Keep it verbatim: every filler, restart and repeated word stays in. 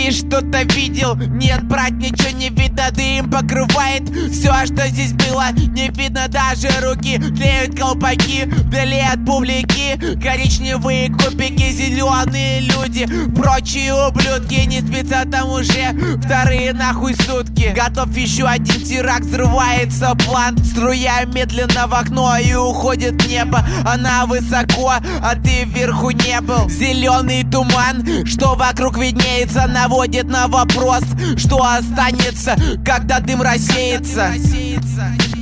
Ты что-то видел? Нет, брат, ничего не видно. Дым покрывает все, что здесь было. Не видно даже руки. Тлеют колпаки вдали от публики. Коричневые кубики, зеленые люди, прочие ублюдки. Не спится там уже вторые нахуй сутки. Готов еще один теракт, взрывается план. Струя медленно в окно и уходит в небо. Она высоко, а ты вверху не был. Зеленый туман, что вокруг виднеется, наводит на вопрос, что останется, когда дым рассеется.